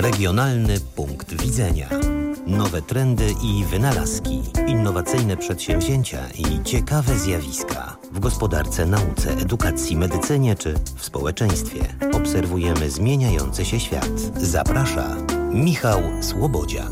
Regionalny punkt widzenia. Nowe trendy i wynalazki, innowacyjne przedsięwzięcia i ciekawe zjawiska. W gospodarce, nauce, edukacji, medycynie czy w społeczeństwie obserwujemy zmieniający się świat. Zaprasza Michał Słobodzian.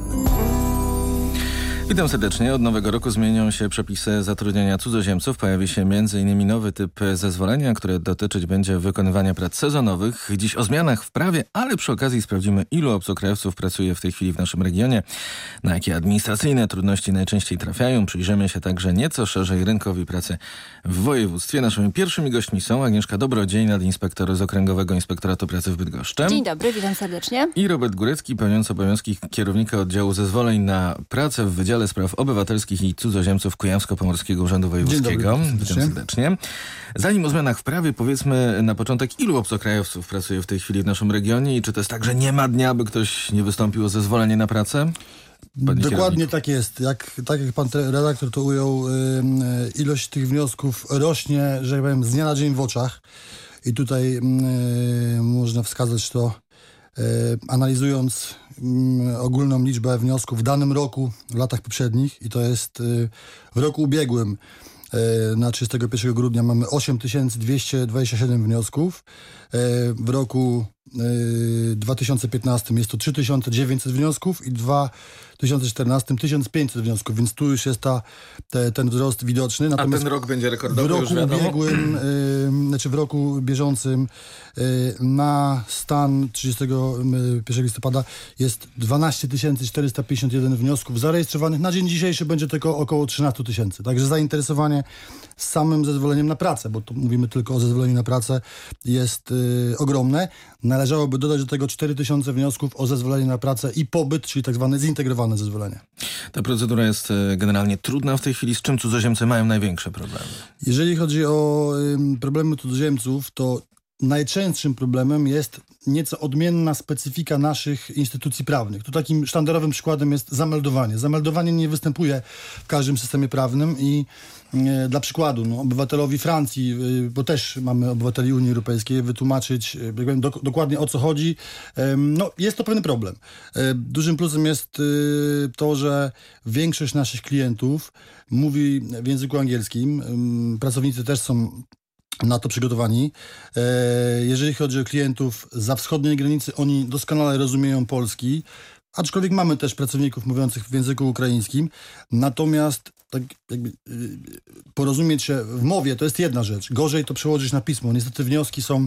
Witam serdecznie. Od nowego roku zmienią się przepisy zatrudniania cudzoziemców. Pojawi się m.in. nowy typ zezwolenia, które dotyczyć będzie wykonywania prac sezonowych. Dziś o zmianach w prawie, ale przy okazji sprawdzimy, ilu obcokrajowców pracuje w tej chwili w naszym regionie, na jakie administracyjne trudności najczęściej trafiają. Przyjrzymy się także nieco szerzej rynkowi pracy w województwie. Naszymi pierwszymi gośćmi są Agnieszka Dobrodziej, nadinspektor z Okręgowego Inspektoratu Pracy w Bydgoszczy. Dzień dobry, witam serdecznie. I Robert Górecki, pełniący obowiązki kierownika oddziału zezwoleń na pracę w Wydziale Spraw Obywatelskich i Cudzoziemców Kujawsko-Pomorskiego Urzędu Wojewódzkiego. Dzień dobry, witam serdecznie. Zanim o zmianach w prawie, powiedzmy na początek, ilu obcokrajowców pracuje w tej chwili w naszym regionie i czy to jest tak, że nie ma dnia, by ktoś nie wystąpił o zezwolenie na pracę? Dokładnie tak jest. Tak jak pan redaktor to ujął, ilość tych wniosków rośnie, że tak powiem, z dnia na dzień w oczach. I tutaj można wskazać to, analizując ogólną liczbę wniosków w danym roku, w latach poprzednich, i to jest w roku ubiegłym na 31 grudnia mamy 8227 wniosków. W roku 2015 jest to 3900 wniosków i w 2014 1500 wniosków, więc tu już jest ten wzrost widoczny. Natomiast a ten rok będzie rekordowy, w roku ubiegłym, w roku bieżącym na stan 31 listopada jest 12 451 wniosków zarejestrowanych. Na dzień dzisiejszy będzie tylko około 13 000. Także zainteresowanie samym zezwoleniem na pracę, bo tu mówimy tylko o zezwoleniu na pracę, jest ogromne. Należałoby dodać do tego 4000 wniosków o zezwolenie na pracę i pobyt, czyli tak zwane zintegrowane zezwolenie. Ta procedura jest generalnie trudna w tej chwili. Z czym cudzoziemcy mają największe problemy? Jeżeli chodzi o problemy cudzoziemców, to najczęstszym problemem jest nieco odmienna specyfika naszych instytucji prawnych. Tu takim sztandarowym przykładem jest zameldowanie. Zameldowanie nie występuje w każdym systemie prawnym i dla przykładu, obywatelowi Francji, bo też mamy obywateli Unii Europejskiej, wytłumaczyć dokładnie o co chodzi, jest to pewien problem. Dużym plusem jest to, że większość naszych klientów mówi w języku angielskim. Pracownicy też są na to przygotowani. Jeżeli chodzi o klientów zza wschodniej granicy, oni doskonale rozumieją polski, aczkolwiek mamy też pracowników mówiących w języku ukraińskim. Natomiast tak jakby porozumieć się w mowie to jest jedna rzecz. Gorzej to przełożyć na pismo. Niestety wnioski są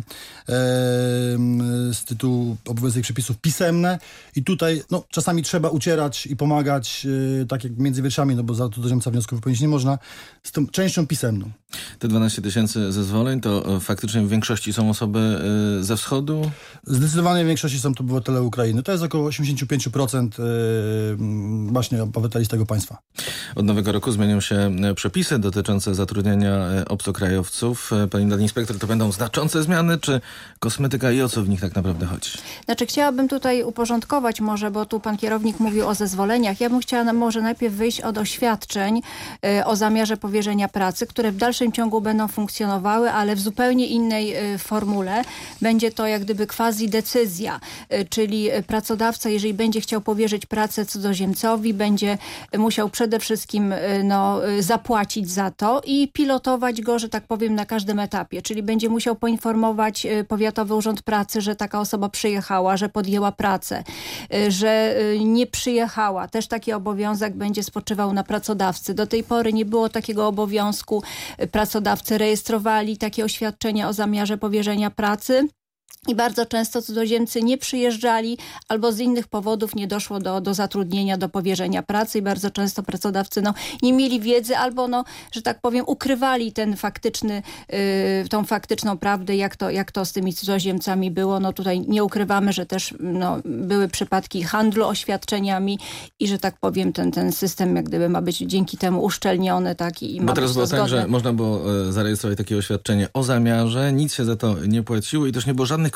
z tytułu obowiązujących przepisów pisemne i tutaj czasami trzeba ucierać i pomagać, tak jak między wierszami, bo za cudzoziemca wniosków wypełnić nie można, z tą częścią pisemną. Te 12 000 zezwoleń to faktycznie w większości są osoby ze wschodu? Zdecydowanie w większości są to obywatele Ukrainy. To jest około 85% właśnie obywateli z tego państwa. Od nowego roku zmienią się przepisy dotyczące zatrudniania obcokrajowców. Pani nadinspektor, to będą znaczące zmiany, czy kosmetyka i o co w nich tak naprawdę chodzi? Chciałabym tutaj uporządkować może, bo tu pan kierownik mówił o zezwoleniach. Ja bym chciała może najpierw wyjść od oświadczeń o zamiarze powierzenia pracy, które w dalszym ciągu będą funkcjonowały, ale w zupełnie innej formule. Będzie to jak gdyby quasi decyzja, czyli pracodawca, jeżeli będzie chciał powierzyć pracę cudzoziemcowi, będzie musiał przede wszystkim zapłacić za to i pilotować go, że tak powiem, na każdym etapie. Czyli będzie musiał poinformować Powiatowy Urząd Pracy, że taka osoba przyjechała, że podjęła pracę, że nie przyjechała. Też taki obowiązek będzie spoczywał na pracodawcy. Do tej pory nie było takiego obowiązku. Pracodawcy rejestrowali takie oświadczenia o zamiarze powierzenia pracy. I bardzo często cudzoziemcy nie przyjeżdżali albo z innych powodów nie doszło do zatrudnienia, do powierzenia pracy i bardzo często pracodawcy nie mieli wiedzy albo, że tak powiem, ukrywali tą faktyczną prawdę, jak to z tymi cudzoziemcami było. Tutaj nie ukrywamy, że też były przypadki handlu oświadczeniami i, że tak powiem, ten system jak gdyby ma być dzięki temu uszczelniony. I bo teraz było tak, że można było zarejestrować takie oświadczenie o zamiarze, nic się za to nie płaciło i też nie było żadnych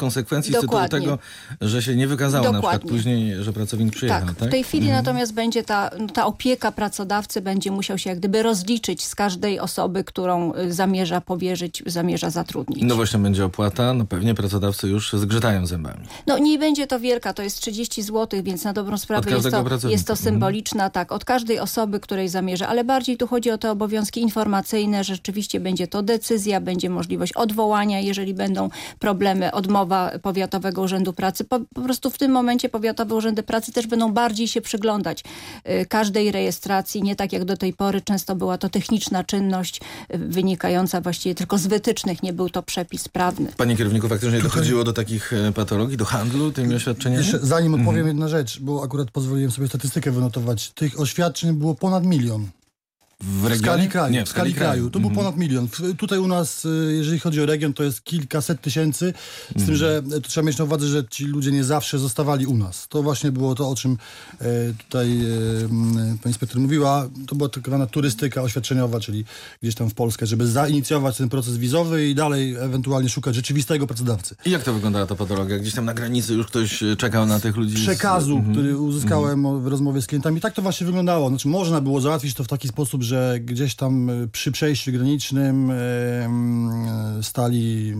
konsekwencji z tytułu tego, że się nie wykazało na przykład później, że pracownik przyjechał. Tak, w tej chwili natomiast będzie ta opieka pracodawcy będzie musiał się jak gdyby rozliczyć z każdej osoby, którą zamierza powierzyć, zamierza zatrudnić. No właśnie będzie opłata, no pewnie pracodawcy już zgrzytają zębami. No nie będzie to wielka, to jest 30 zł, więc na dobrą sprawę jest to symboliczna, tak, od każdej osoby, której zamierza, ale bardziej tu chodzi o te obowiązki informacyjne, że rzeczywiście będzie to decyzja, będzie możliwość odwołania, jeżeli będą problemy, odmowa Powiatowego Urzędu Pracy. Po prostu w tym momencie Powiatowe Urzędy Pracy też będą bardziej się przyglądać każdej rejestracji, nie tak jak do tej pory. Często była to techniczna czynność wynikająca właściwie tylko z wytycznych, nie był to przepis prawny. Panie kierowniku, faktycznie dochodziło do takich patologii, do handlu tymi oświadczeniami? Jeszcze zanim odpowiem jedna rzecz, bo akurat pozwoliłem sobie statystykę wynotować. Tych oświadczeń było ponad 1 milion. W skali kraju? Nie, w skali kraju. To był ponad 1 milion. Tutaj u nas, jeżeli chodzi o region, to jest kilkaset tysięcy. Z tym, że to trzeba mieć na uwadze, że ci ludzie nie zawsze zostawali u nas. To właśnie było to, o czym tutaj pani inspektor mówiła. To była tak zwana turystyka oświadczeniowa, czyli gdzieś tam w Polskę, żeby zainicjować ten proces wizowy i dalej ewentualnie szukać rzeczywistego pracodawcy. I jak to wyglądała ta patologia? Gdzieś tam na granicy już ktoś czekał na tych ludzi? Przekazu, który uzyskałem w rozmowie z klientami. Tak to właśnie wyglądało. Znaczy, można było załatwić to w taki sposób, że gdzieś tam przy przejściu granicznym stali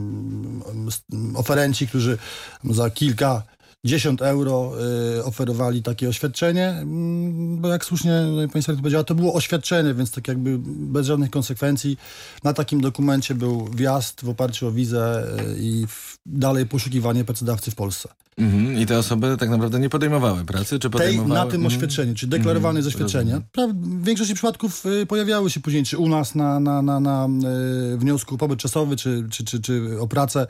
oferenci, którzy za kilkadziesiąt euro oferowali takie oświadczenie, bo jak słusznie pani inspektor powiedziała, to było oświadczenie, więc tak jakby bez żadnych konsekwencji. Na takim dokumencie był wjazd w oparciu o wizę i dalej poszukiwanie pracodawcy w Polsce. I te osoby tak naprawdę nie podejmowały pracy, czy podejmowały? Na tym oświadczeniu, czyli deklarowane z oświadczenia. W większości przypadków pojawiały się później, czy u nas na wniosku pobyt czasowy, czy o pracę.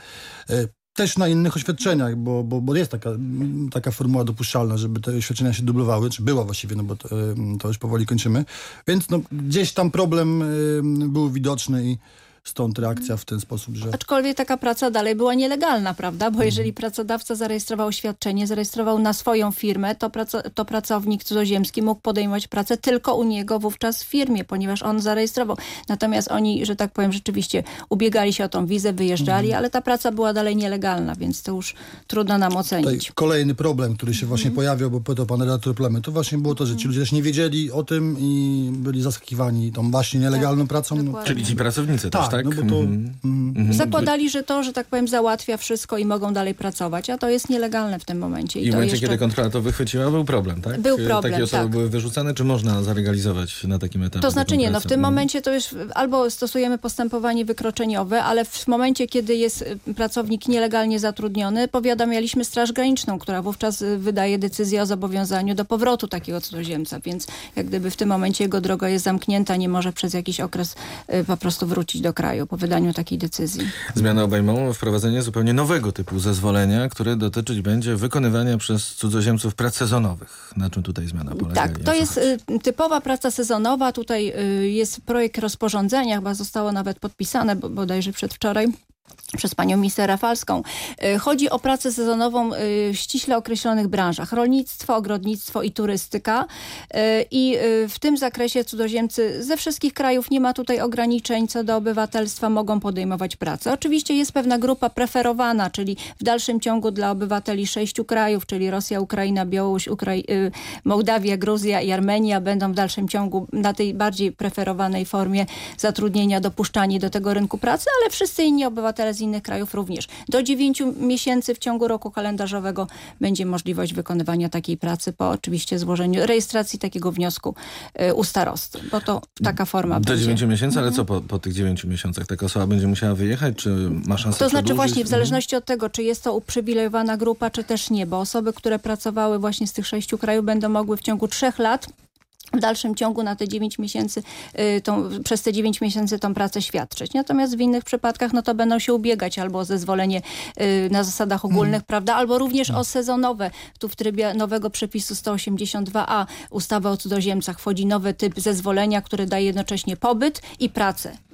Też na innych oświadczeniach, bo jest taka formuła dopuszczalna, żeby te oświadczenia się dublowały, czy była właściwie, no bo to już powoli kończymy. Więc no, gdzieś tam problem był widoczny i stąd reakcja w ten sposób, że... Aczkolwiek taka praca dalej była nielegalna, prawda? Bo jeżeli pracodawca zarejestrował oświadczenie, zarejestrował na swoją firmę, to pracownik cudzoziemski mógł podejmować pracę tylko u niego wówczas w firmie, ponieważ on zarejestrował. Natomiast oni, że tak powiem, rzeczywiście ubiegali się o tą wizę, wyjeżdżali, ale ta praca była dalej nielegalna, więc to już trudno nam ocenić. Tutaj kolejny problem, który się właśnie pojawiał, bo pytał pan redaktor Plemy, to właśnie było to, że ci ludzie też nie wiedzieli o tym i byli zaskakiwani tą właśnie nielegalną pracą. Dokładnie. Czyli ci pracownicy też, tak? No bo to... Zakładali, że to, że tak powiem, załatwia wszystko i mogą dalej pracować, a to jest nielegalne w tym momencie. I w momencie, kiedy kontrola to wychwyciła, był problem, tak? Był problem, takie osoby były wyrzucane, czy można zalegalizować na takim etapie? To znaczy nie, no w tym momencie to już albo stosujemy postępowanie wykroczeniowe, ale w momencie, kiedy jest pracownik nielegalnie zatrudniony, powiadamialiśmy Straż Graniczną, która wówczas wydaje decyzję o zobowiązaniu do powrotu takiego cudzoziemca, więc jak gdyby w tym momencie jego droga jest zamknięta, nie może przez jakiś okres po prostu wrócić do kraju po wydaniu takiej decyzji. Zmiany obejmą wprowadzenie zupełnie nowego typu zezwolenia, które dotyczyć będzie wykonywania przez cudzoziemców prac sezonowych. Na czym tutaj zmiana polega? Tak, to jest typowa praca sezonowa. Tutaj jest projekt rozporządzenia, chyba zostało nawet podpisane bodajże przedwczoraj przez panią minister Rafalską. Chodzi o pracę sezonową w ściśle określonych branżach. Rolnictwo, ogrodnictwo i turystyka. I w tym zakresie cudzoziemcy ze wszystkich krajów, nie ma tutaj ograniczeń co do obywatelstwa, mogą podejmować pracę. Oczywiście jest pewna grupa preferowana, czyli w dalszym ciągu dla obywateli 6 krajów, czyli Rosja, Ukraina, Białoruś, Mołdawia, Gruzja i Armenia będą w dalszym ciągu na tej bardziej preferowanej formie zatrudnienia dopuszczani do tego rynku pracy, ale wszyscy inni obywatele z innych krajów również. Do 9 miesięcy w ciągu roku kalendarzowego będzie możliwość wykonywania takiej pracy po oczywiście złożeniu rejestracji takiego wniosku u starosty, bo to taka forma do będzie. 9 miesięcy, ale co po tych 9 miesiącach? Taka osoba będzie musiała wyjechać, czy ma szansę To znaczy przedłużyć? właśnie w zależności od tego, czy jest to uprzywilejowana grupa, czy też nie, bo osoby, które pracowały właśnie z tych 6 krajów będą mogły w ciągu 3 lat w dalszym ciągu na te 9 miesięcy, przez te 9 miesięcy tą pracę świadczyć. Natomiast w innych przypadkach, no to będą się ubiegać albo o zezwolenie na zasadach ogólnych, prawda, albo również o sezonowe. Tu w trybie nowego przepisu 182a ustawy o cudzoziemcach wchodzi nowy typ zezwolenia, który daje jednocześnie pobyt i pracę.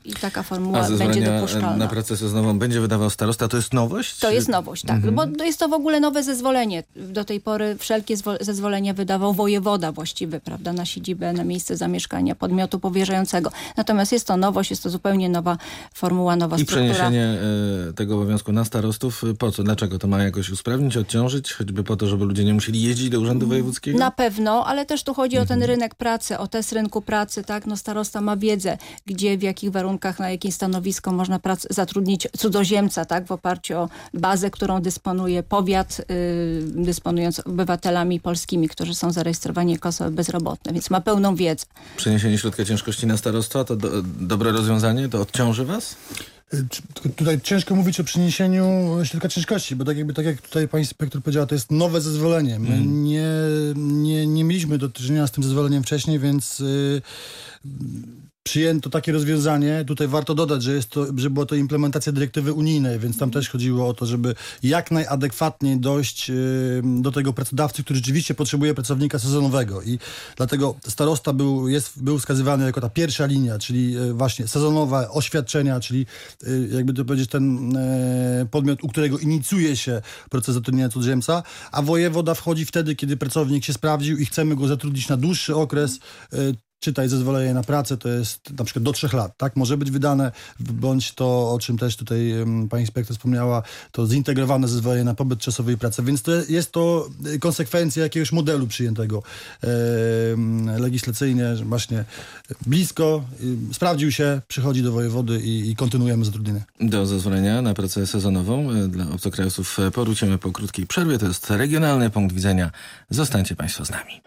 I taka formuła będzie dopuszczalna. Na pracę sezonową będzie wydawał starosta. To jest nowość? To jest nowość, tak. Bo to jest to w ogóle nowe zezwolenie. Do tej pory wszelkie zezwolenia wydawał wojewoda właściwy, prawda, na siedzibę, na miejsce zamieszkania podmiotu powierzającego. Natomiast jest to nowość, jest to zupełnie nowa formuła, nowa struktura. I przeniesienie tego obowiązku na starostów, po co? Dlaczego? To ma jakoś usprawnić, odciążyć? Choćby po to, żeby ludzie nie musieli jeździć do urzędu wojewódzkiego? Na pewno, ale też tu chodzi o ten rynek pracy, o test rynku pracy, tak? No starosta ma wiedzę, gdzie, w jakich warunkach, na jakie stanowisko można zatrudnić cudzoziemca, tak? W oparciu o bazę, którą dysponuje powiat, dysponując obywatelami polskimi, którzy są zarejestrowani jako osoby bezrobotne, więc ma pełną wiedzę. Przeniesienie środka ciężkości na starostwa to dobre rozwiązanie? To odciąży was? Tutaj ciężko mówić o przeniesieniu środka ciężkości, bo tak jak tutaj pani inspektor powiedziała, to jest nowe zezwolenie. My nie mieliśmy do czynienia z tym zezwoleniem wcześniej, więc przyjęto takie rozwiązanie. Tutaj warto dodać, że była to implementacja dyrektywy unijnej, więc tam też chodziło o to, żeby jak najadekwatniej dojść do tego pracodawcy, który rzeczywiście potrzebuje pracownika sezonowego. I dlatego starosta był wskazywany jako ta pierwsza linia, czyli właśnie sezonowe oświadczenia, czyli jakby to powiedzieć ten podmiot, u którego inicjuje się proces zatrudnienia cudzoziemca, a wojewoda wchodzi wtedy, kiedy pracownik się sprawdził i chcemy go zatrudnić na dłuższy okres. Czytaj zezwolenie na pracę, to jest na przykład do 3 lat, tak? Może być wydane, bądź to, o czym też tutaj pani inspektor wspomniała, to zintegrowane zezwolenie na pobyt czasowy i pracę. Więc jest to konsekwencja jakiegoś modelu przyjętego legislacyjnie, że właśnie blisko, sprawdził się, przychodzi do wojewody i kontynuujemy zatrudnienie. Do zezwolenia na pracę sezonową dla obcokrajowców powrócimy po krótkiej przerwie. To jest regionalny punkt widzenia. Zostańcie państwo z nami.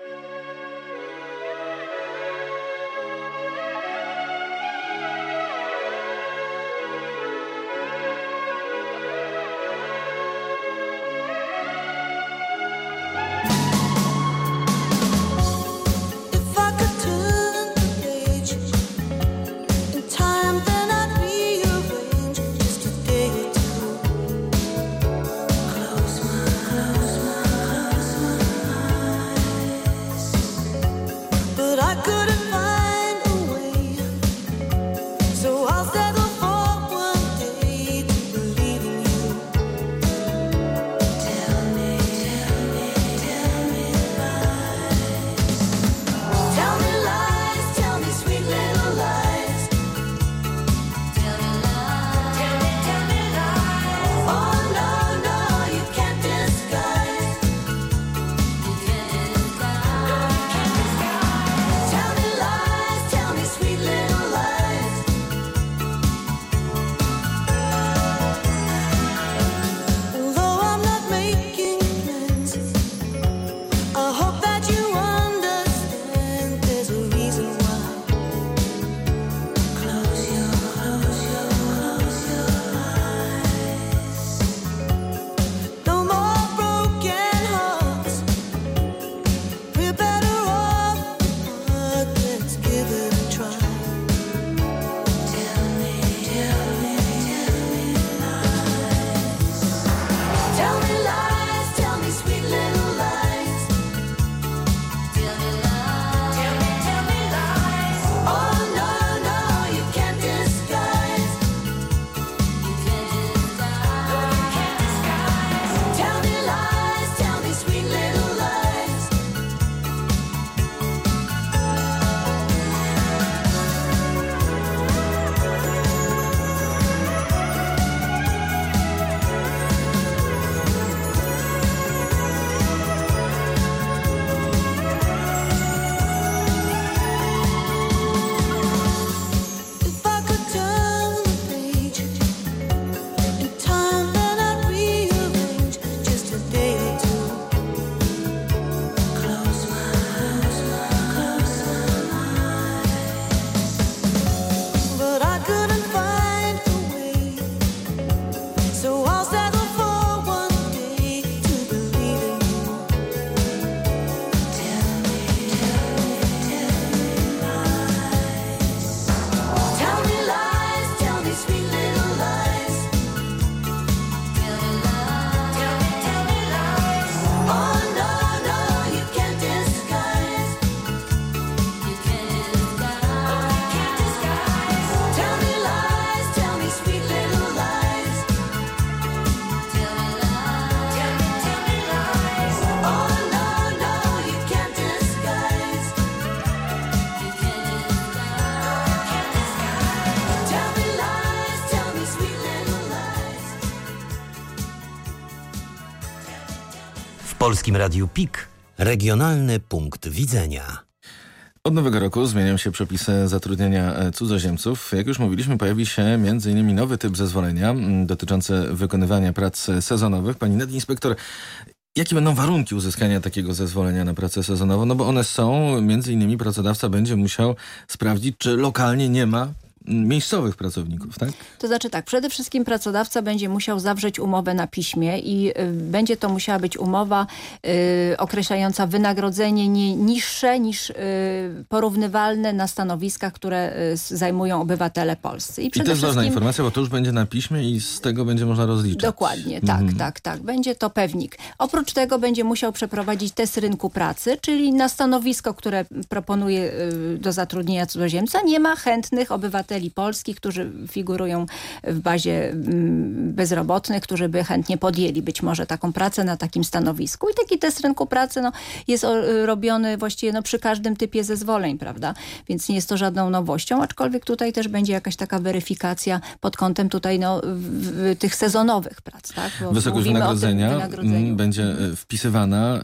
Polskim Radiu PIK regionalny punkt widzenia. Od nowego roku zmienią się przepisy zatrudnienia cudzoziemców. Jak już mówiliśmy, pojawi się m.in. nowy typ zezwolenia dotyczący wykonywania prac sezonowych. Pani nadinspektor, jakie będą warunki uzyskania takiego zezwolenia na pracę sezonową? No bo one są, między innymi pracodawca będzie musiał sprawdzić, czy lokalnie nie ma miejscowych pracowników, tak? To znaczy tak, przede wszystkim pracodawca będzie musiał zawrzeć umowę na piśmie i będzie to musiała być umowa określająca wynagrodzenie nie niższe niż porównywalne na stanowiskach, które zajmują obywatele polscy. I to jest ważna informacja, bo to już będzie na piśmie i z tego będzie można rozliczać. Dokładnie, tak. Będzie to pewnik. Oprócz tego będzie musiał przeprowadzić test rynku pracy, czyli na stanowisko, które proponuje do zatrudnienia cudzoziemca, nie ma chętnych obywateli polskich, którzy figurują w bazie bezrobotnych, którzy by chętnie podjęli być może taką pracę na takim stanowisku. I taki test rynku pracy jest robiony właściwie przy każdym typie zezwoleń, prawda? Więc nie jest to żadną nowością, aczkolwiek tutaj też będzie jakaś taka weryfikacja pod kątem tutaj tych sezonowych prac. Tak? Wysokość wynagrodzenia będzie wpisywana.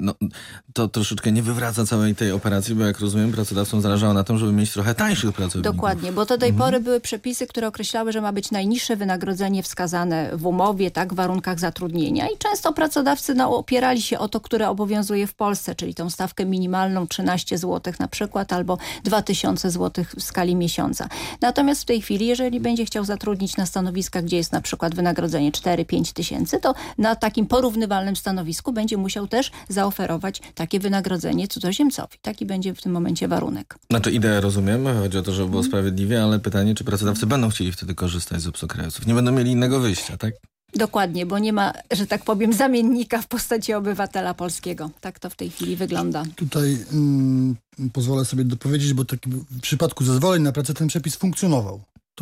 To troszeczkę nie wywraca całej tej operacji, bo jak rozumiem, pracodawcom zależało na tym, żeby mieć trochę tańszych pracowników. Dokładnie, bo do tej pory były przepisy, które określały, że ma być najniższe wynagrodzenie wskazane w umowie, tak, w warunkach zatrudnienia. I często pracodawcy opierali się o to, które obowiązuje w Polsce, czyli tą stawkę minimalną 13 zł na przykład, albo 2000 zł w skali miesiąca. Natomiast w tej chwili, jeżeli będzie chciał zatrudnić na stanowiskach, gdzie jest na przykład wynagrodzenie 4-5 tysięcy, to na takim porównywalnym stanowisku będzie musiał też zaoferować takie wynagrodzenie cudzoziemcowi. Taki będzie w tym momencie warunek. Znaczy ideę rozumiem, chodzi o to, żeby było sprawiedliwie, ale pytanie, czy pracodawcy będą chcieli wtedy korzystać z obcokrajowców? Nie będą mieli innego wyjścia, tak? Dokładnie, bo nie ma, że tak powiem, zamiennika w postaci obywatela polskiego. Tak to w tej chwili wygląda. Tutaj pozwolę sobie dopowiedzieć, bo w przypadku zezwoleń na pracę ten przepis funkcjonował.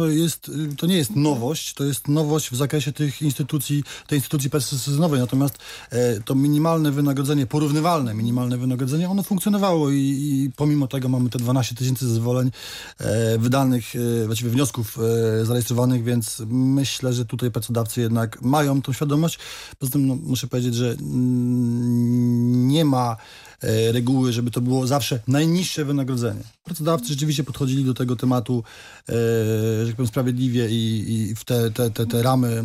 To nie jest nowość, to jest nowość w zakresie tej instytucji pracy sezonowej. Natomiast to minimalne wynagrodzenie, porównywalne minimalne wynagrodzenie, ono funkcjonowało i pomimo tego mamy te 12 tysięcy zezwoleń wydanych, właściwie wniosków zarejestrowanych, więc myślę, że tutaj pracodawcy jednak mają tą świadomość. Poza tym muszę powiedzieć, że nie ma reguły, żeby to było zawsze najniższe wynagrodzenie. Pracodawcy rzeczywiście podchodzili do tego tematu, że tak powiem, sprawiedliwie i w te ramy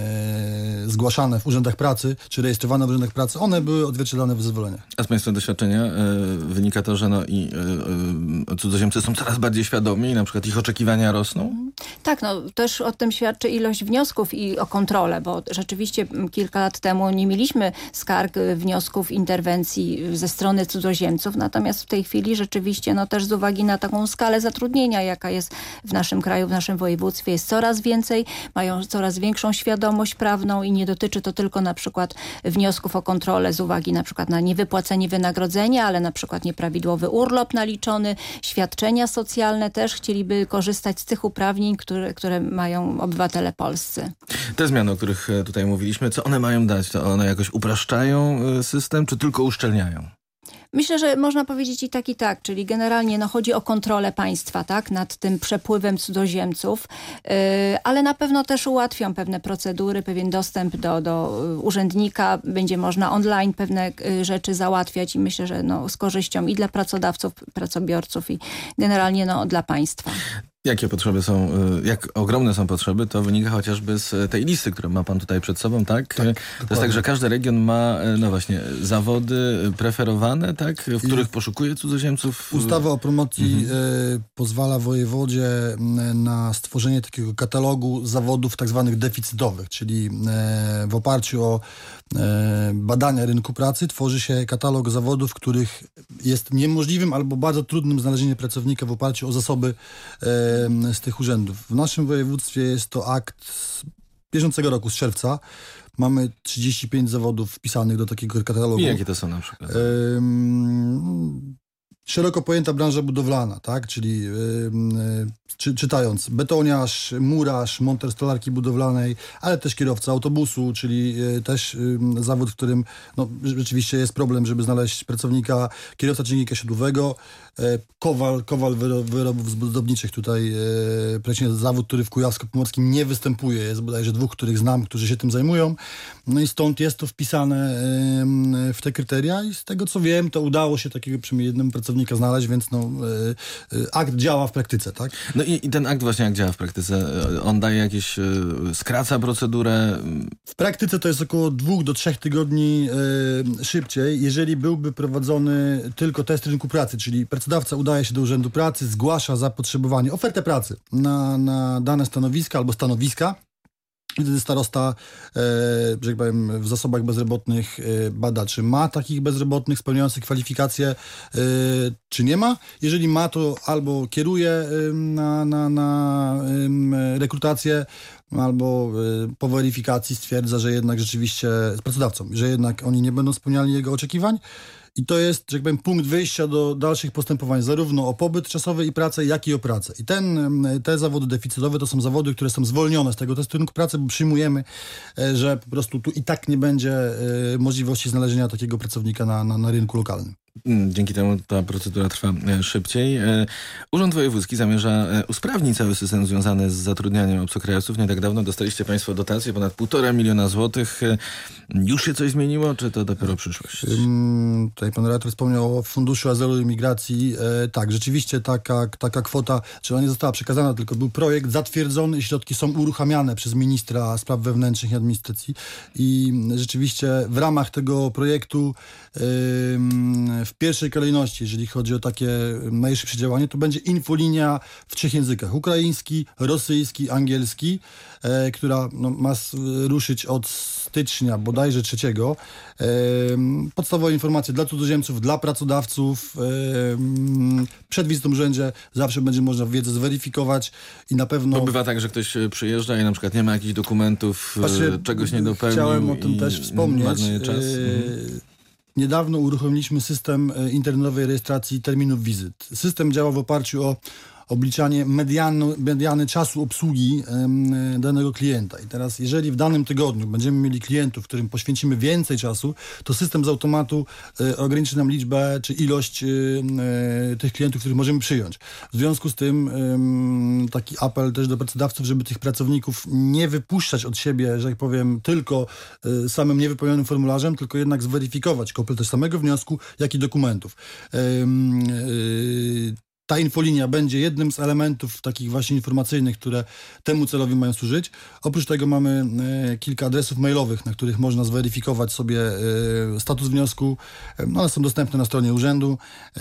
zgłaszane w urzędach pracy, czy rejestrowane w urzędach pracy, one były odzwierciedlane w zezwoleniach. A z Państwa doświadczenia wynika to, że cudzoziemcy są coraz bardziej świadomi i na przykład ich oczekiwania rosną? Tak, też o tym świadczy ilość wniosków i o kontrolę, bo rzeczywiście kilka lat temu nie mieliśmy skarg, wniosków, interwencji ze strony cudzoziemców, natomiast w tej chwili rzeczywiście też z uwagi na taką skalę zatrudnienia, jaka jest w naszym kraju, w naszym województwie, jest coraz więcej, mają coraz większą świadomość prawną i nie dotyczy to tylko na przykład wniosków o kontrolę z uwagi na przykład na niewypłacenie wynagrodzenia, ale na przykład nieprawidłowy urlop naliczony, świadczenia socjalne też chcieliby korzystać z tych uprawnień, które mają obywatele polscy. Te zmiany, o których tutaj mówiliśmy, co one mają dać? To one jakoś upraszczają system, czy tylko uszczelniają? Myślę, że można powiedzieć i tak, czyli generalnie chodzi o kontrolę państwa, tak, nad tym przepływem cudzoziemców, ale na pewno też ułatwią pewne procedury, pewien dostęp do urzędnika, będzie można online pewne rzeczy załatwiać i myślę, że z korzyścią i dla pracodawców, pracobiorców i generalnie dla państwa. Jakie potrzeby są, jak ogromne są potrzeby, to wynika chociażby z tej listy, którą ma pan tutaj przed sobą, tak? To jest tak, że każdy region ma, właśnie, zawody preferowane, tak? W których poszukuje cudzoziemców. Ustawa o promocji pozwala wojewodzie na stworzenie takiego katalogu zawodów tak zwanych deficytowych, czyli w oparciu o badania rynku pracy tworzy się katalog zawodów, w których jest niemożliwym albo bardzo trudnym znalezienie pracownika w oparciu o zasoby z tych urzędów. W naszym województwie jest to akt z bieżącego roku, z czerwca. Mamy 35 zawodów wpisanych do takiego katalogu. I jakie to są na przykład? szeroko pojęta branża budowlana, tak? Czyli czytając betoniarz, murarz, monter stolarki budowlanej, ale też kierowca autobusu, czyli też zawód, w którym no, rzeczywiście jest problem, żeby znaleźć pracownika, kierowca ciągnika siodłowego, kowal wyrobów zdobniczych tutaj, zawód, który w Kujawsko-Pomorskim nie występuje, jest bodajże 2, których znam, którzy się tym zajmują, no i stąd jest to wpisane w te kryteria i z tego co wiem, to udało się takiego przynajmniej jednemu pracownika znaleźć, więc no, akt działa w praktyce, tak? No i ten akt właśnie jak działa w praktyce? On daje jakieś, skraca procedurę? W praktyce to jest około 2 do 3 tygodni szybciej, jeżeli byłby prowadzony tylko test rynku pracy, czyli pracodawca udaje się do Urzędu Pracy, zgłasza zapotrzebowanie, ofertę pracy na dane stanowiska albo stanowiska. I wtedy starosta, że tak powiem, w zasobach bezrobotnych bada, czy ma takich bezrobotnych spełniających kwalifikacje, czy nie ma. Jeżeli ma, to albo kieruje na rekrutację, albo po weryfikacji stwierdza, że jednak rzeczywiście z pracodawcą, że jednak oni nie będą spełniali jego oczekiwań. I to jest, że tak powiem, punkt wyjścia do dalszych postępowań, zarówno o pobyt czasowy i pracę, jak i o pracę. I te zawody deficytowe to są zawody, które są zwolnione z tego testu rynku pracy, bo przyjmujemy, że po prostu tu i tak nie będzie możliwości znalezienia takiego pracownika na rynku lokalnym. Dzięki temu ta procedura trwa szybciej. Urząd Wojewódzki zamierza usprawnić cały system związany z zatrudnianiem obcokrajowców. Nie tak dawno dostaliście Państwo dotację ponad 1,5 miliona złotych. Już się coś zmieniło, czy to dopiero przyszłość? Tutaj pan redaktor wspomniał o Funduszu Azylu i Migracji. Tak, rzeczywiście taka kwota, czy ona nie została przekazana, tylko był projekt zatwierdzony i środki są uruchamiane przez ministra spraw wewnętrznych i administracji. I rzeczywiście w ramach tego projektu w pierwszej kolejności, jeżeli chodzi o takie najszybsze działanie, to będzie infolinia w 3 językach. Ukraiński, rosyjski, angielski, która ma ruszyć od stycznia, bodajże 3. Podstawowe informacje dla cudzoziemców, dla pracodawców. Przed wizytą w urzędzie zawsze będzie można wiedzę zweryfikować i na pewno... Bo bywa tak, że ktoś przyjeżdża i na przykład nie ma jakichś dokumentów, czegoś nie dopełnił. Chciałem o tym też wspomnieć. Czas. Niedawno uruchomiliśmy system internetowej rejestracji terminów wizyt. System działa w oparciu o obliczanie mediany czasu obsługi danego klienta. I teraz, jeżeli w danym tygodniu będziemy mieli klientów, którym poświęcimy więcej czasu, to system z automatu ograniczy nam liczbę czy ilość tych klientów, których możemy przyjąć. W związku z tym taki apel też do pracodawców, żeby tych pracowników nie wypuszczać od siebie, że tak powiem, tylko samym niewypełnionym formularzem, tylko jednak zweryfikować kompletność samego wniosku, jak i dokumentów. Ta infolinia będzie jednym z elementów takich właśnie informacyjnych, które temu celowi mają służyć. Oprócz tego mamy kilka adresów mailowych, na których można zweryfikować sobie status wniosku. One są dostępne na stronie urzędu.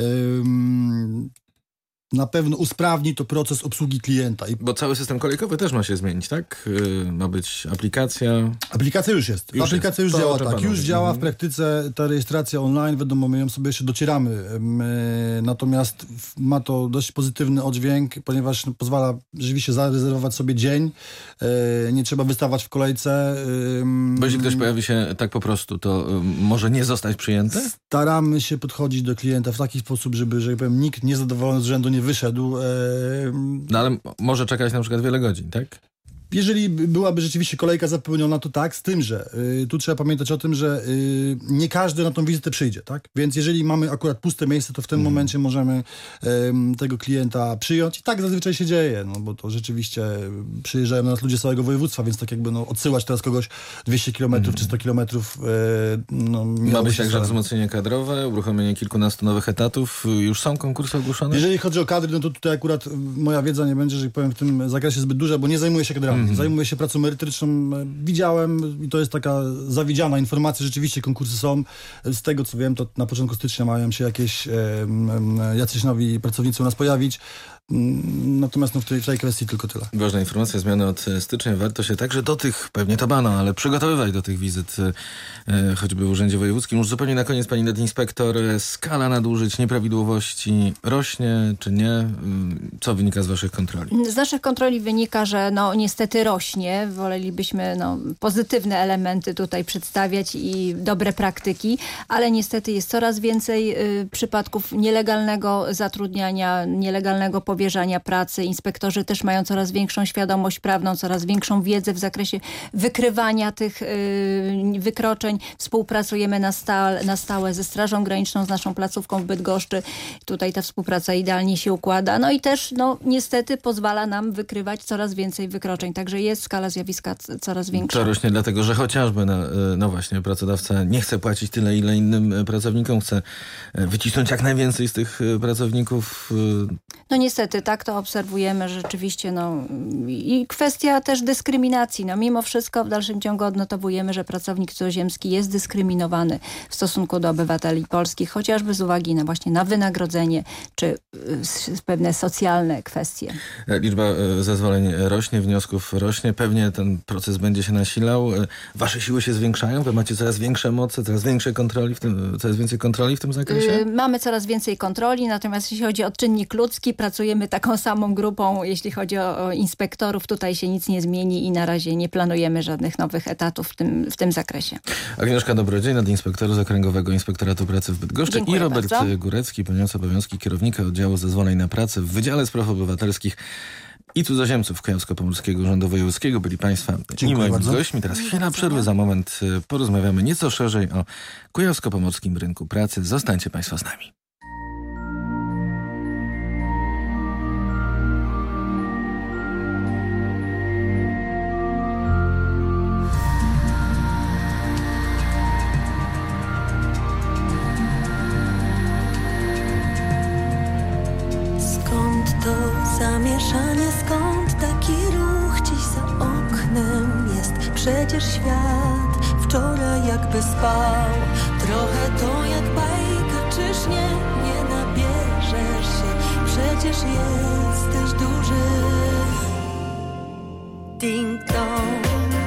Na pewno usprawni to proces obsługi klienta. Bo cały system kolejkowy też ma się zmienić, tak? Ma być aplikacja... Aplikacja już jest. Aplikacja już działa, tak. Już działa w praktyce ta rejestracja online. Wiadomo, my ją sobie jeszcze docieramy. Natomiast ma to dość pozytywny oddźwięk, ponieważ pozwala rzeczywiście zarezerwować sobie dzień. Nie trzeba wystawać w kolejce. Bo jeśli ktoś pojawi się tak po prostu, to może nie zostać przyjęty? Staramy się podchodzić do klienta w taki sposób, żeby, że tak powiem, nikt niezadowolony z rzędu nie wyszedł. No ale może czekać na przykład wiele godzin, tak? Jeżeli byłaby rzeczywiście kolejka zapełniona, to tak, z tym, że tu trzeba pamiętać o tym, że nie każdy na tą wizytę przyjdzie, tak? Więc jeżeli mamy akurat puste miejsce, to w tym momencie możemy tego klienta przyjąć. I tak zazwyczaj się dzieje, no bo to rzeczywiście przyjeżdżają do nas ludzie z całego województwa, więc tak jakby odsyłać teraz kogoś 200 km czy 100 km. Ma być także wzmocnienie kadrowe, uruchomienie kilkunastu nowych etatów. Już są konkursy ogłoszone? Jeżeli chodzi o kadry, no to tutaj akurat moja wiedza nie będzie, że powiem, w tym zakresie zbyt duża, bo nie zajmuję się kadrami. Zajmuję się pracą merytoryczną. Widziałem, i to jest taka zawidziana informacja, rzeczywiście konkursy są. Z tego co wiem, to na początku stycznia mają się jacyś nowi pracownicy u nas pojawić. Natomiast w tej kwestii tylko tyle. Ważna informacja, zmiany od stycznia. Warto się także do tych, pewnie to bano, ale przygotowywać do tych wizyt, choćby w Urzędzie Wojewódzkim. Już zupełnie na koniec, pani nadinspektor, skala nadużyć, nieprawidłowości rośnie czy nie? Co wynika z waszych kontroli? Z naszych kontroli wynika, że niestety rośnie. Wolelibyśmy pozytywne elementy tutaj przedstawiać i dobre praktyki, ale niestety jest coraz więcej przypadków nielegalnego zatrudniania, nielegalnego powierzania pracy. Inspektorzy też mają coraz większą świadomość prawną, coraz większą wiedzę w zakresie wykrywania tych wykroczeń. Współpracujemy na stałe ze Strażą Graniczną, z naszą placówką w Bydgoszczy. Tutaj ta współpraca idealnie się układa. No i też niestety pozwala nam wykrywać coraz więcej wykroczeń. Także jest skala zjawiska coraz większa. To rośnie dlatego, że chociażby właśnie pracodawca nie chce płacić tyle, ile innym pracownikom, chce wycisnąć jak najwięcej z tych pracowników. Niestety tak to obserwujemy rzeczywiście. I kwestia też dyskryminacji. Mimo wszystko w dalszym ciągu odnotowujemy, że pracownik cudzoziemski jest dyskryminowany w stosunku do obywateli polskich, chociażby z uwagi na wynagrodzenie czy pewne socjalne kwestie. Liczba zezwoleń rośnie, wniosków rośnie. Pewnie ten proces będzie się nasilał. Wasze siły się zwiększają? Wy macie coraz większe moce, coraz więcej kontroli w tym zakresie? Mamy coraz więcej kontroli, natomiast jeśli chodzi o czynnik ludzki, pracujemy taką samą grupą. Jeśli chodzi o inspektorów, tutaj się nic nie zmieni i na razie nie planujemy żadnych nowych etatów w tym zakresie. Agnieszka Dobrodziej, nadinspektor z Okręgowego Inspektoratu Pracy w Bydgoszczy. Dziękuję i Robert bardzo. Górecki, pełniący obowiązki kierownika oddziału zezwoleń na pracę w Wydziale Spraw Obywatelskich i Cudzoziemców Kujawsko-Pomorskiego Urzędu Wojewódzkiego. Byli państwa i moimi gośćmi. Teraz chwila przerwy, za moment porozmawiamy nieco szerzej o kujawsko-pomorskim rynku pracy. Zostańcie państwo z nami. Zamieszanie, skąd taki ruch dziś za oknem jest? Przecież świat wczoraj jakby spał. Trochę to jak bajka, czyż nie nabierzesz się? Przecież jesteś duży. Ding dong.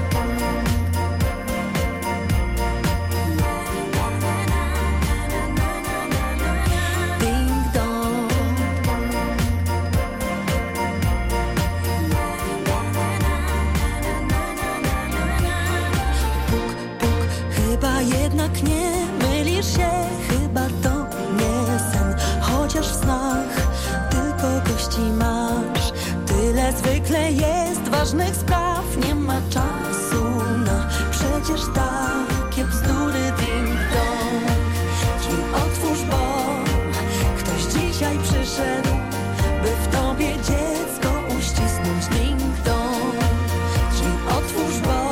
Jednak nie mylisz się, chyba to nie sen. Chociaż w snach tylko gości masz. Tyle zwykle jest ważnych spraw. Nie ma czasu na przecież takie bzdury. Ding dong. Drzwi otwórz, bo ktoś dzisiaj przyszedł, by w tobie dziecko uścisnąć. Ding dong. Drzwi otwórz, bo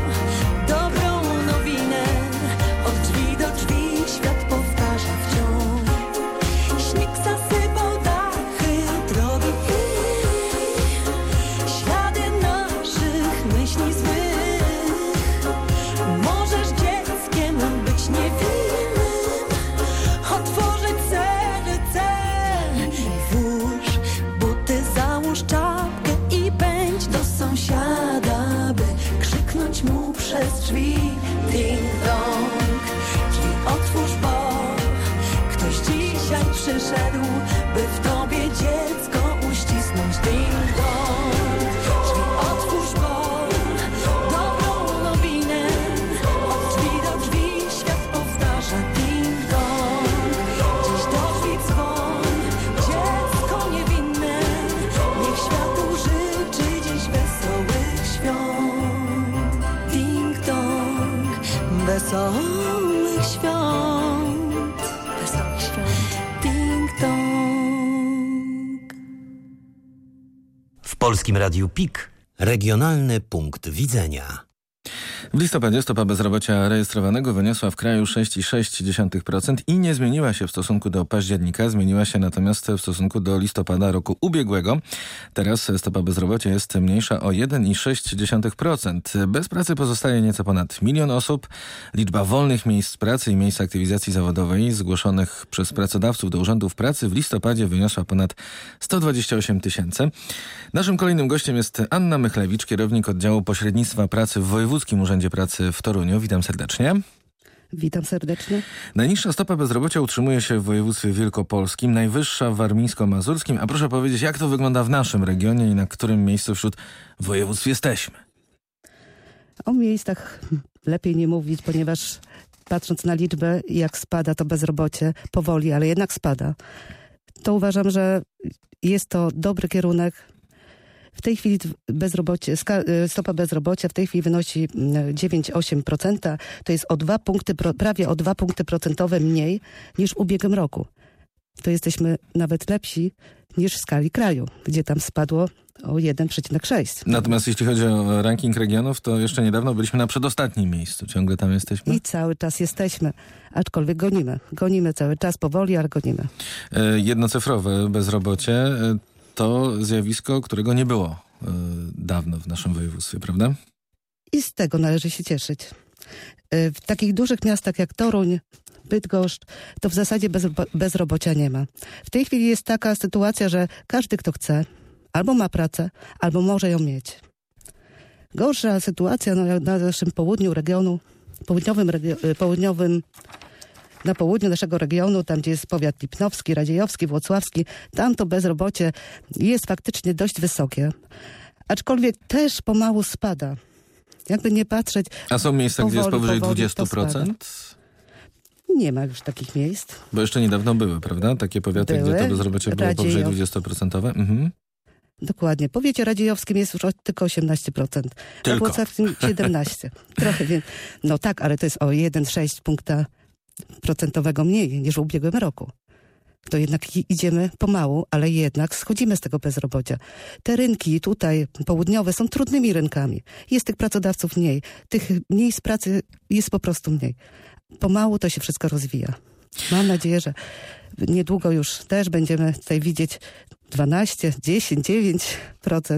świat powtarza wciąż. Śnieg zasypał dachy, drogi i ślady naszych myśli złych. Możesz dzieckiem być niewinnym, otworzyć serce. Włóż buty, załóż czapkę i pędź do sąsiada, by krzyknąć mu przez drzwi. Ding dong. Otwórz, bo ktoś dzisiaj przyszedł, by w tobie dziecko uścisnąć. Ding dong. Drzwi otwórz, bo dobrą nowinę. Od drzwi do drzwi świat powtarza. Ding dong. Dziś do drzwi dzwoń, dziecko niewinne. Niech światu życzy dziś wesołych świąt. Ding dong. Wesołych świąt. Wesołych świąt. Ding dong. W Polskim Radiu PIK regionalny punkt widzenia. W listopadzie stopa bezrobocia rejestrowanego wyniosła w kraju 6,6% i nie zmieniła się w stosunku do października, zmieniła się natomiast w stosunku do listopada roku ubiegłego. Teraz stopa bezrobocia jest mniejsza o 1,6%. Bez pracy pozostaje nieco ponad 1 milion osób. Liczba wolnych miejsc pracy i miejsc aktywizacji zawodowej zgłoszonych przez pracodawców do urzędów pracy w listopadzie wyniosła ponad 128 tysięcy. Naszym kolejnym gościem jest Anna Mychlewicz, kierownik oddziału pośrednictwa pracy w Wojewódzkim Urzędzie Pracy w Toruniu. Witam serdecznie. Witam serdecznie. Najniższa stopa bezrobocia utrzymuje się w województwie wielkopolskim, najwyższa w warmińsko-mazurskim. A proszę powiedzieć, jak to wygląda w naszym regionie i na którym miejscu wśród województw jesteśmy? O miejscach lepiej nie mówić, ponieważ patrząc na liczbę, jak spada to bezrobocie, powoli, ale jednak spada, to uważam, że jest to dobry kierunek. W tej chwili stopa bezrobocia w tej chwili wynosi 9,8%. To jest prawie o 2 punkty procentowe mniej niż w ubiegłym roku. To jesteśmy nawet lepsi niż w skali kraju, gdzie tam spadło o 1,6. Natomiast jeśli chodzi o ranking regionów, to jeszcze niedawno byliśmy na przedostatnim miejscu. Ciągle tam jesteśmy? I cały czas jesteśmy, aczkolwiek gonimy. Gonimy cały czas, powoli, ale gonimy. Jednocyfrowe bezrobocie to zjawisko, którego nie było dawno w naszym województwie, prawda? I z tego należy się cieszyć. W takich dużych miastach jak Toruń, Bydgoszcz, to w zasadzie bezrobocia nie ma. W tej chwili jest taka sytuacja, że każdy, kto chce, albo ma pracę, albo może ją mieć. Gorsza sytuacja na naszym południu regionu, na południu naszego regionu, tam gdzie jest powiat lipnowski, radziejowski, włocławski, tam to bezrobocie jest faktycznie dość wysokie. Aczkolwiek też pomału spada. Jakby nie patrzeć... A są miejsca, gdzie jest powyżej 20%? Nie ma już takich miejsc. Bo jeszcze niedawno były, prawda? Takie powiaty, gdzie to bezrobocie było powyżej 20%. Mhm. Dokładnie. W powiecie radziejowskim jest już tylko 18%. Tylko? W włocławskim 17%. Trochę więcej. No tak, ale to jest o 1,6 punkta procentowego mniej niż w ubiegłym roku. To jednak idziemy pomału, ale jednak schodzimy z tego bezrobocia. Te rynki tutaj południowe są trudnymi rynkami. Jest tych pracodawców mniej. Tych miejsc pracy jest po prostu mniej. Pomału to się wszystko rozwija. Mam nadzieję, że niedługo już też będziemy tutaj widzieć 12, 10, 9%.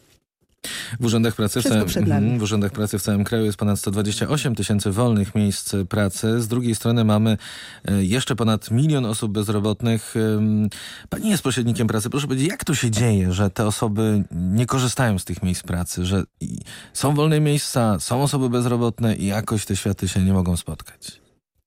W urzędach pracy w całym kraju jest ponad 128 tysięcy wolnych miejsc pracy. Z drugiej strony mamy jeszcze ponad 1 milion osób bezrobotnych. Pani jest pośrednikiem pracy. Proszę powiedzieć, jak to się dzieje, że te osoby nie korzystają z tych miejsc pracy, że są wolne miejsca, są osoby bezrobotne i jakoś te światy się nie mogą spotkać?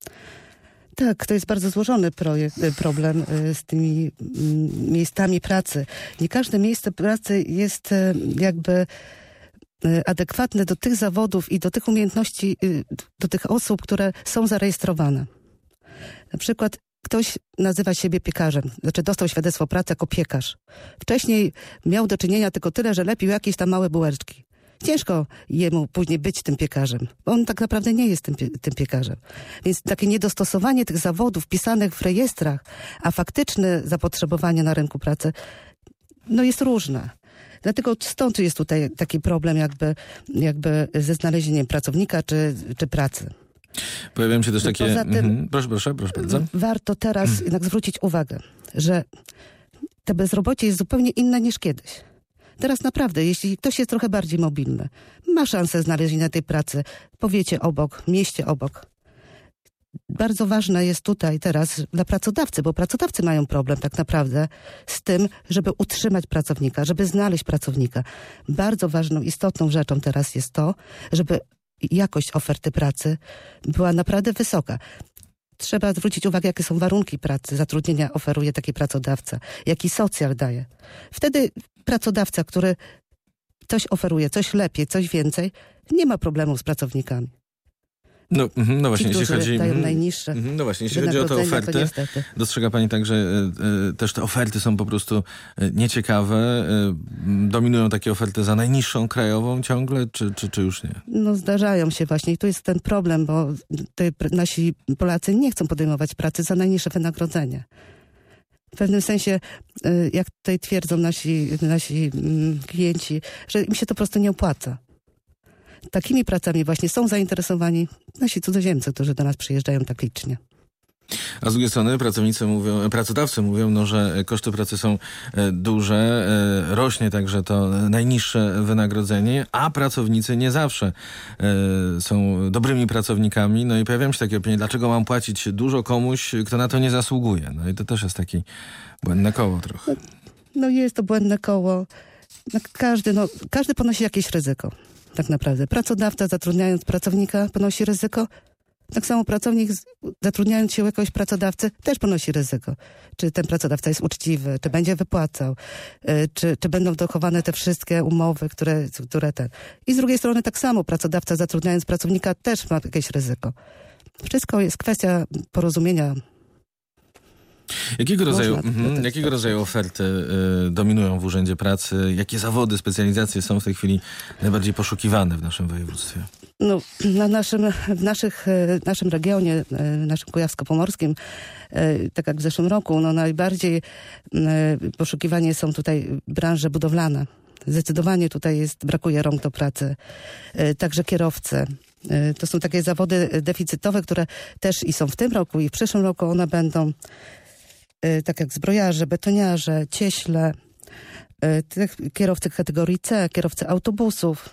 Tak, to jest bardzo złożony problem z tymi miejscami pracy. Nie każde miejsce pracy jest jakby adekwatne do tych zawodów i do tych umiejętności, do tych osób, które są zarejestrowane. Na przykład ktoś nazywa siebie piekarzem, znaczy dostał świadectwo pracy jako piekarz. Wcześniej miał do czynienia tylko tyle, że lepił jakieś tam małe bułeczki. Ciężko jemu później być tym piekarzem, bo on tak naprawdę nie jest tym piekarzem. Więc takie niedostosowanie tych zawodów pisanych w rejestrach, a faktyczne zapotrzebowanie na rynku pracy, no jest różne. Dlatego stąd jest tutaj taki problem jakby ze znalezieniem pracownika czy pracy. Pojawiają się też takie... Poza tym, proszę bardzo. Warto teraz jednak zwrócić uwagę, że to bezrobocie jest zupełnie inne niż kiedyś. Teraz naprawdę, jeśli ktoś jest trochę bardziej mobilny, ma szansę znalezienia tej pracy w powiecie obok, mieście obok. Bardzo ważne jest tutaj teraz dla pracodawcy, bo pracodawcy mają problem tak naprawdę z tym, żeby utrzymać pracownika, żeby znaleźć pracownika. Bardzo ważną, istotną rzeczą teraz jest to, żeby jakość oferty pracy była naprawdę wysoka. Trzeba zwrócić uwagę, jakie są warunki pracy, zatrudnienia oferuje taki pracodawca, jaki socjal daje. Wtedy pracodawca, który coś oferuje, coś lepiej, coś więcej, nie ma problemu z pracownikami. No właśnie, jeśli chodzi dają najniższe no właśnie, jeśli chodzi o te oferty, dostrzega pani tak, że też te oferty są po prostu nieciekawe. Dominują takie oferty za najniższą krajową ciągle, czy już nie? No zdarzają się właśnie i tu jest ten problem, bo nasi Polacy nie chcą podejmować pracy za najniższe wynagrodzenie. W pewnym sensie, jak tutaj twierdzą nasi klienci, że im się to po prostu nie opłaca. takimi pracami właśnie są zainteresowani nasi cudzoziemcy, którzy do nas przyjeżdżają tak licznie. A z drugiej strony pracodawcy mówią, że koszty pracy są duże, rośnie także to najniższe wynagrodzenie, a pracownicy nie zawsze są dobrymi pracownikami. No i pojawiają się takie opinie, dlaczego mam płacić dużo komuś, kto na to nie zasługuje. No i to też jest takie błędne koło trochę. No jest to błędne koło. Każdy ponosi jakieś ryzyko, tak naprawdę. Pracodawca zatrudniając pracownika ponosi ryzyko. Tak samo pracownik zatrudniając się u jakiegoś pracodawcy też ponosi ryzyko. Czy ten pracodawca jest uczciwy, czy będzie wypłacał, czy będą dochowane te wszystkie umowy, które ten. I z drugiej strony tak samo pracodawca zatrudniając pracownika też ma jakieś ryzyko. Wszystko jest kwestia porozumienia. Jakiego rodzaju oferty dominują w Urzędzie Pracy? Jakie zawody, specjalizacje są w tej chwili najbardziej poszukiwane w naszym województwie? No, w naszym regionie, naszym kujawsko-pomorskim, tak jak w zeszłym roku, najbardziej poszukiwanie są tutaj branże budowlane. Zdecydowanie tutaj brakuje rąk do pracy. Także kierowcy. To są takie zawody deficytowe, które też i są w tym roku i w przyszłym roku one będą, tak jak zbrojarze, betoniarze, cieśle, kierowcy kategorii C, kierowcy autobusów.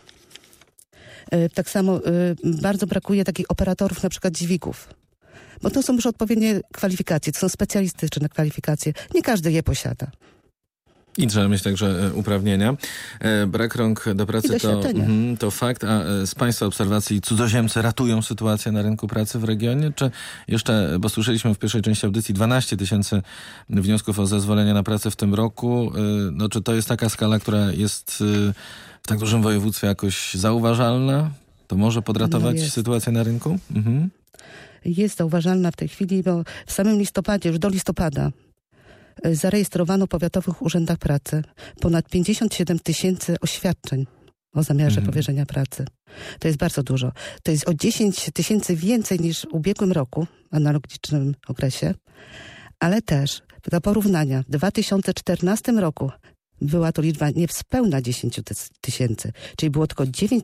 Tak samo bardzo brakuje takich operatorów, na przykład dźwigów. Bo to są już odpowiednie kwalifikacje, to są specjalistyczne kwalifikacje. Nie każdy je posiada. I trzeba mieć także uprawnienia. Brak rąk do pracy to fakt, a z Państwa obserwacji cudzoziemcy ratują sytuację na rynku pracy w regionie? Czy jeszcze, bo słyszeliśmy w pierwszej części audycji 12 000 wniosków o zezwolenie na pracę w tym roku. Czy to jest taka skala, która jest w tak dużym województwie jakoś zauważalna? To może podratować sytuację na rynku? Jest zauważalna w tej chwili, bo w samym listopadzie, już do listopada, zarejestrowano w powiatowych urzędach pracy ponad 57 000 oświadczeń o zamiarze powierzenia pracy. To jest bardzo dużo. To jest o 10 000 więcej niż w ubiegłym roku, w analogicznym okresie, ale też dla porównania w 2014 roku była to liczba niespełna 10 000, czyli było tylko 9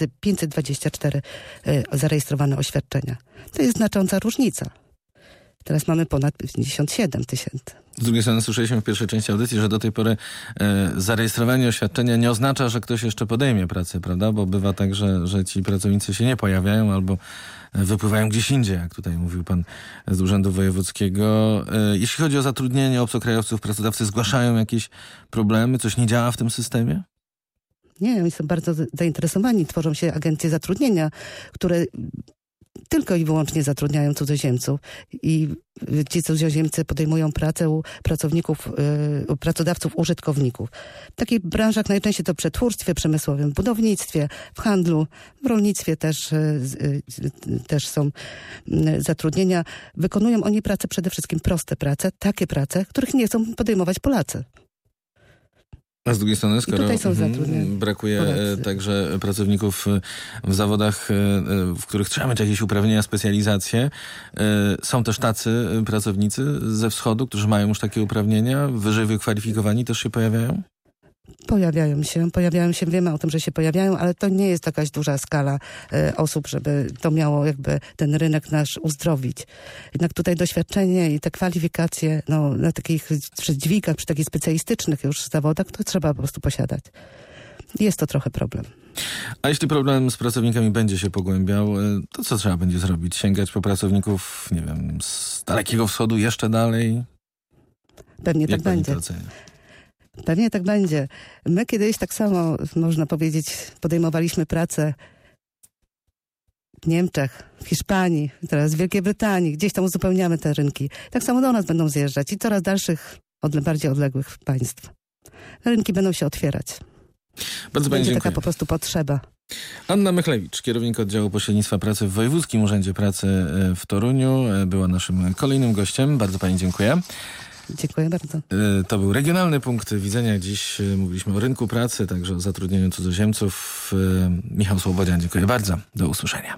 524 zarejestrowane oświadczenia. To jest znacząca różnica. Teraz mamy ponad 57 000. Z drugiej strony słyszeliśmy w pierwszej części audycji, że do tej pory zarejestrowanie oświadczenia nie oznacza, że ktoś jeszcze podejmie pracę, prawda? Bo bywa tak, że ci pracownicy się nie pojawiają albo wypływają gdzieś indziej, jak tutaj mówił pan z Urzędu Wojewódzkiego. Jeśli chodzi o zatrudnienie obcokrajowców, pracodawcy zgłaszają jakieś problemy? Coś nie działa w tym systemie? Nie, oni są bardzo zainteresowani. Tworzą się agencje zatrudnienia, które tylko i wyłącznie zatrudniają cudzoziemców i ci cudzoziemcy podejmują pracę u pracodawców, użytkowników. W takich branżach najczęściej to w przetwórstwie przemysłowym, w budownictwie, w handlu, w rolnictwie też są zatrudnienia. Wykonują oni pracę przede wszystkim proste prace, takie prace, których nie chcą podejmować Polacy. A z drugiej strony, skoro brakuje także pracowników w zawodach, w których trzeba mieć jakieś uprawnienia, specjalizacje, są też tacy pracownicy ze wschodu, którzy mają już takie uprawnienia, wyżej wykwalifikowani też się pojawiają? Pojawiają się, wiemy o tym, że się pojawiają, ale to nie jest jakaś duża skala osób, żeby to miało jakby ten rynek nasz uzdrowić. Jednak tutaj doświadczenie i te kwalifikacje na takich przy dźwigach, przy takich specjalistycznych już zawodach, to trzeba po prostu posiadać. Jest to trochę problem. A jeśli problem z pracownikami będzie się pogłębiał, to co trzeba będzie zrobić? Sięgać po pracowników, nie wiem, z Dalekiego Wschodu jeszcze dalej? Pewnie tak będzie. Pewnie tak będzie. My kiedyś tak samo, można powiedzieć, podejmowaliśmy pracę w Niemczech, w Hiszpanii, teraz w Wielkiej Brytanii. Gdzieś tam uzupełniamy te rynki. Tak samo do nas będą zjeżdżać i coraz dalszych, bardziej odległych państw. Rynki będą się otwierać. Bardzo pani dziękuję. Taka po prostu potrzeba. Anna Mychlewicz, kierownik oddziału pośrednictwa pracy w Wojewódzkim Urzędzie Pracy w Toruniu, była naszym kolejnym gościem. Bardzo pani dziękuję. Dziękuję bardzo. To był Regionalny Punkt Widzenia. Dziś mówiliśmy o rynku pracy, także o zatrudnieniu cudzoziemców. Michał Słobodzian, dziękuję bardzo. Do usłyszenia.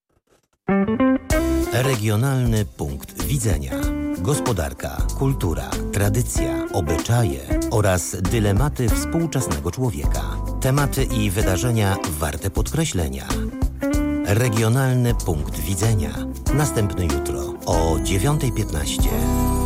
Regionalny Punkt Widzenia. Gospodarka, kultura, tradycja, obyczaje oraz dylematy współczesnego człowieka. Tematy i wydarzenia warte podkreślenia. Regionalny punkt widzenia. Następny jutro o 9:15.